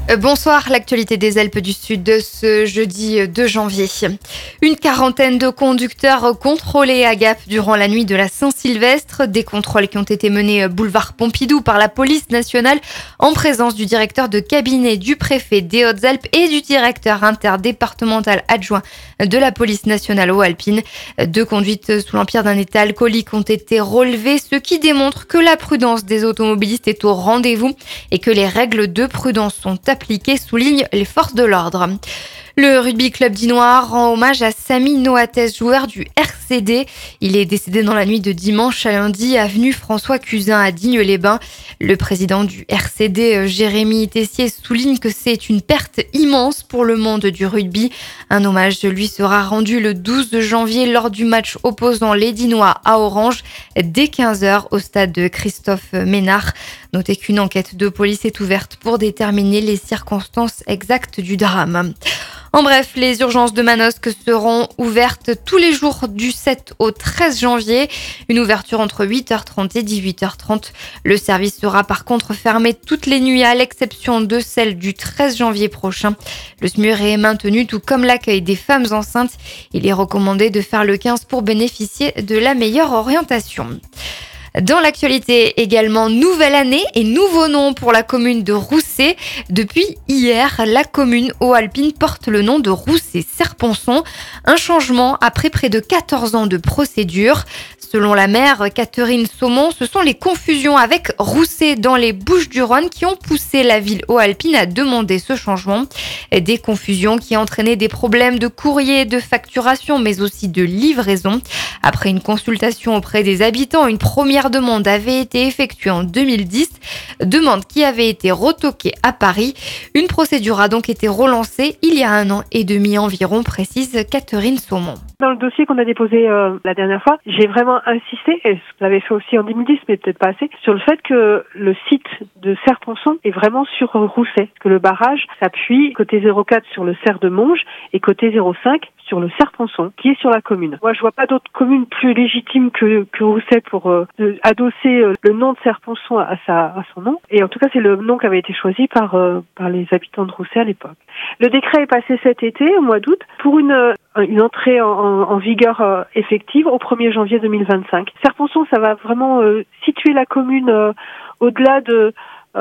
Bonsoir, l'actualité des Alpes du Sud de ce jeudi 2 janvier. Une quarantaine de conducteurs contrôlés à Gap durant la nuit de la Saint-Sylvestre. Des contrôles qui ont été menés boulevard Pompidou par la police nationale en présence du directeur de cabinet du préfet des Hautes-Alpes et du directeur interdépartemental adjoint de la police nationale aux Alpines. 2 conduites sous l'empire d'un état alcoolique ont été relevées, ce qui démontre que la prudence des automobilistes est au rendez-vous et que les règles de prudence sont appliquées, soulignent les forces de l'ordre. Le rugby club dinois rend hommage à Samy Noates, joueur du RCD. Il est décédé dans la nuit de dimanche à lundi, avenue François Cusin à Digne-les-Bains. Le président du RCD, Jérémy Tessier, souligne que c'est une perte immense pour le monde du rugby. Un hommage lui sera rendu le 12 janvier lors du match opposant les Dinois à Orange dès 15h au stade de Christophe Ménard. Notez qu'une enquête de police est ouverte pour déterminer les circonstances exactes du drame. En bref, les urgences de Manosque seront ouvertes tous les jours du 7 au 13 janvier. Une ouverture entre 8h30 et 18h30. Le service sera par contre fermé toutes les nuits à l'exception de celle du 13 janvier prochain. Le SMUR est maintenu tout comme l'accueil des femmes enceintes. Il est recommandé de faire le 15 pour bénéficier de la meilleure orientation. Dans l'actualité également, nouvelle année et nouveau nom pour la commune de Roussé. Depuis hier, la commune Haut-Alpine porte le nom de Roussé-Serponçon. Un changement après près de 14 ans de procédure. Selon la maire Catherine Saumon, ce sont les confusions avec Roussé dans les Bouches-du-Rhône qui ont poussé la ville Haut-Alpine à demander ce changement. Des confusions qui entraînaient des problèmes de courrier, de facturation, mais aussi de livraison. Après une consultation auprès des habitants, une première demande avait été effectuée en 2010, demande qui avait été retoquée à Paris. Une procédure a donc été relancée il y a 1 an et demi environ, précise Catherine Saumon. Dans le dossier qu'on a déposé la dernière fois, j'ai vraiment insisté, et je l'avais fait aussi en 2010, mais peut-être pas assez, sur le fait que le site de Serponçon est vraiment sur Rousset, que le barrage s'appuie côté 04 sur le Serre de Monge et côté 05 sur le Serponçon, qui est sur la commune. Moi, je vois pas d'autre commune plus légitime que Rousset pour adosser le nom de Serponçon à son nom. Et en tout cas, c'est le nom qui avait été choisi par les habitants de Rousset à l'époque. Le décret est passé cet été, au mois d'août, pour une entrée en vigueur effective au 1er janvier 2025. Serponçon, ça va vraiment situer la commune au-delà de...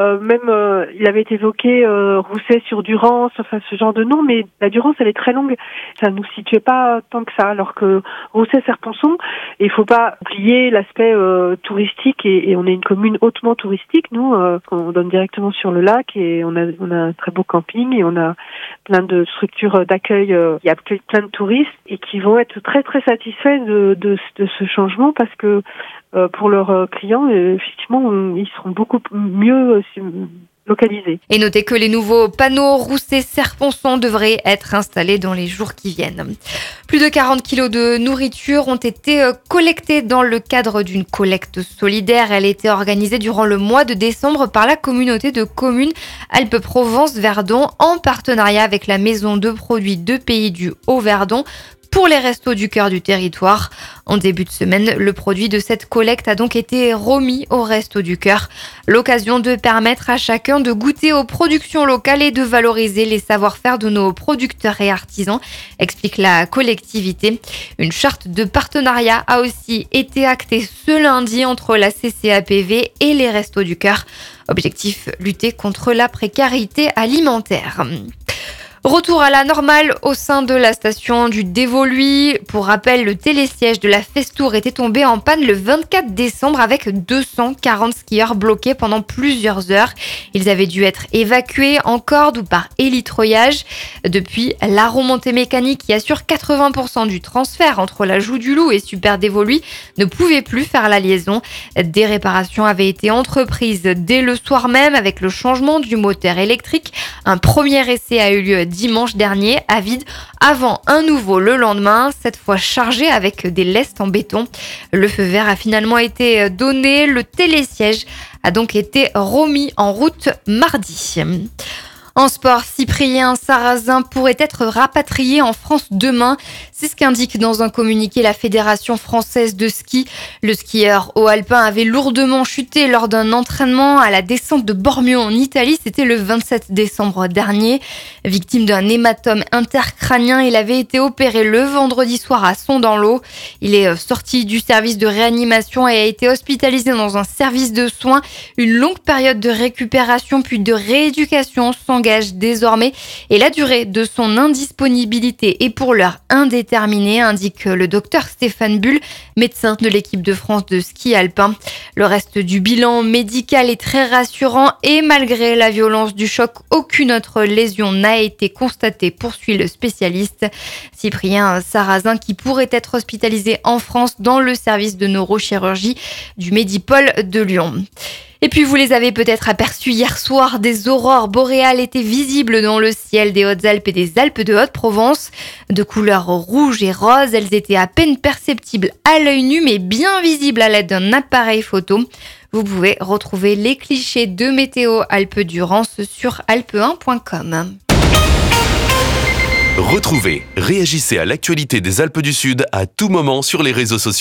il avait été évoqué Rousset sur Durance, enfin ce genre de nom, mais la Durance elle est très longue, ça nous situait pas tant que ça, alors que Rousset-Serponçon, il faut pas oublier l'aspect touristique et on est une commune hautement touristique, nous, on donne directement sur le lac et on a un très beau camping et on a plein de structures d'accueil, il y a plein de touristes et qui vont être très très satisfaits de ce changement parce que pour leurs clients, effectivement, ils seront beaucoup mieux localisés. Et notez que les nouveaux panneaux Roussé-Serponçon devraient être installés dans les jours qui viennent. Plus de 40 kilos de nourriture ont été collectés dans le cadre d'une collecte solidaire. Elle a été organisée durant le mois de décembre par la communauté de communes Alpes-Provence-Verdon en partenariat avec la maison de produits de Pays du Haut-Verdon pour les restos du cœur du territoire. En début de semaine, le produit de cette collecte a donc été remis aux restos du cœur. L'occasion de permettre à chacun de goûter aux productions locales et de valoriser les savoir-faire de nos producteurs et artisans, explique la collectivité. Une charte de partenariat a aussi été actée ce lundi entre la CCAPV et les restos du cœur. Objectif, lutter contre la précarité alimentaire. Retour à la normale au sein de la station du Dévoluy. Pour rappel, le télésiège de la Festour était tombé en panne le 24 décembre avec 240 skieurs bloqués pendant plusieurs heures. Ils avaient dû être évacués en corde ou par hélitreuillage. Depuis, la remontée mécanique qui assure 80% du transfert entre la Joux du Loup et Super Dévoluy ne pouvait plus faire la liaison. Des réparations avaient été entreprises dès le soir même avec le changement du moteur électrique. Un premier essai a eu lieu dimanche dernier à vide avant un nouveau le lendemain, cette fois chargé avec des lestes en béton. Le feu vert a finalement été donné. Le télésiège a donc été remis en route mardi. En sport, Cyprien Sarrazin pourrait être rapatrié en France demain. C'est ce qu'indique dans un communiqué la Fédération française de ski. Le skieur haut alpin avait lourdement chuté lors d'un entraînement à la descente de Bormio en Italie. C'était le 27 décembre dernier. Victime d'un hématome intercrânien, il avait été opéré le vendredi soir à Son-dans-l'Eau. Il est sorti du service de réanimation et a été hospitalisé dans un service de soins. Une longue période de récupération puis de rééducation s'engage désormais et la durée de son indisponibilité est pour l'heure indéterminée, indique le docteur Stéphane Bull, médecin de l'équipe de France de ski alpin. Le reste du bilan médical est très rassurant et malgré la violence du choc, aucune autre lésion n'a été constatée, poursuit le spécialiste. Cyprien Sarrazin qui pourrait être hospitalisé en France dans le service de neurochirurgie du Medipôle de Lyon. Et puis vous les avez peut-être aperçus hier soir, des aurores boréales étaient visibles dans le ciel des Hautes-Alpes et des Alpes de Haute-Provence. De couleur rouge et rose, elles étaient à peine perceptibles à l'œil nu mais bien visibles à l'aide d'un appareil photo. Vous pouvez retrouver les clichés de Météo Alpes-Durance sur alpe1.com. Retrouvez, réagissez à l'actualité des Alpes du Sud à tout moment sur les réseaux sociaux.